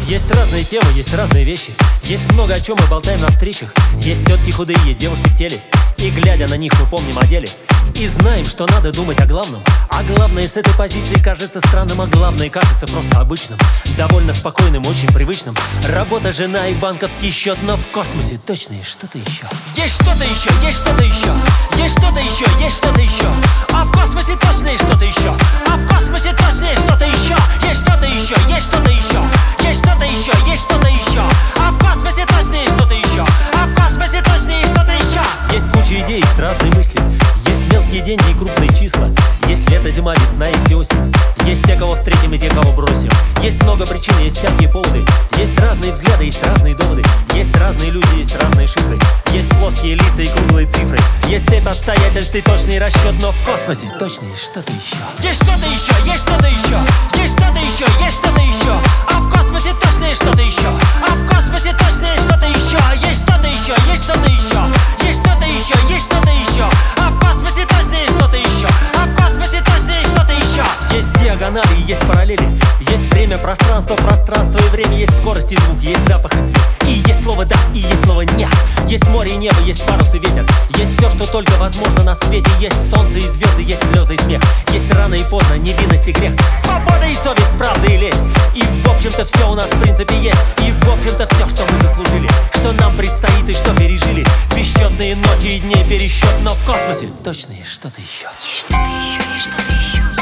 Есть разные темы, есть разные вещи. Есть много о чем мы болтаем на встречах. Есть тетки худые, есть девушки в теле. И глядя на них мы помним о деле. И знаем, что надо думать о главном. А главное с этой позиции кажется странным, а главное кажется просто обычным. Довольно спокойным, очень привычным. Работа, жена и банковский счет. Но в космосе точно есть что-то еще. Есть что-то еще, есть что-то еще. Есть что-то еще, есть что-то еще. А в космосе точно есть что-то еще. А в космосе точно есть что-то еще. Есть что-то еще, есть что-то еще. Есть что-то еще, есть что-то еще. А в космосе точно есть что-то еще. А в космосе точно есть что-то еще. Есть куча идей, есть разные мысли. Есть мелкие деньги и крупные числа. Есть лето, зима, весна, есть и осень. Есть те, кого встретим и те, кого бросим. Есть много причин, есть всякие поводы. Есть разные взгляды, есть разные доводы. Есть разные люди, есть разные шифры. Есть плоские лица и круглые цифры. Есть цепь обстоятельств и точный расчет. Но в космосе точно есть что-то еще. Есть что-то еще, есть что-то еще. Есть что-то еще, есть что-то еще. А в космосе точно есть что-то еще. А в космосе точно есть что-то еще. Есть что-то еще, есть что-то еще. Есть что-то еще, есть что-то еще. А в космосе точно есть что-то еще. А в космосе точно есть что-то еще. Есть диагонали, есть параллели. Есть время, пространство, пространство и время. Есть скорость и звук, есть запах и цвет. И есть слово да, и есть слово нет. Есть море и небо, есть парус и ветер. Есть все, что только возможно на свете. Есть солнце и звезды, есть слезы и смех. Есть рано и поздно, невинность и грех. Свобода и совесть, правда и лесть. И в общем-то все у нас в принципе есть. И в общем-то все, что мы заслужили. Что нам предстоит и что пережили. Бесчетные ночи и дней пересчет. Но в космосе точно есть что-то еще. Есть что-то еще, есть что-то еще.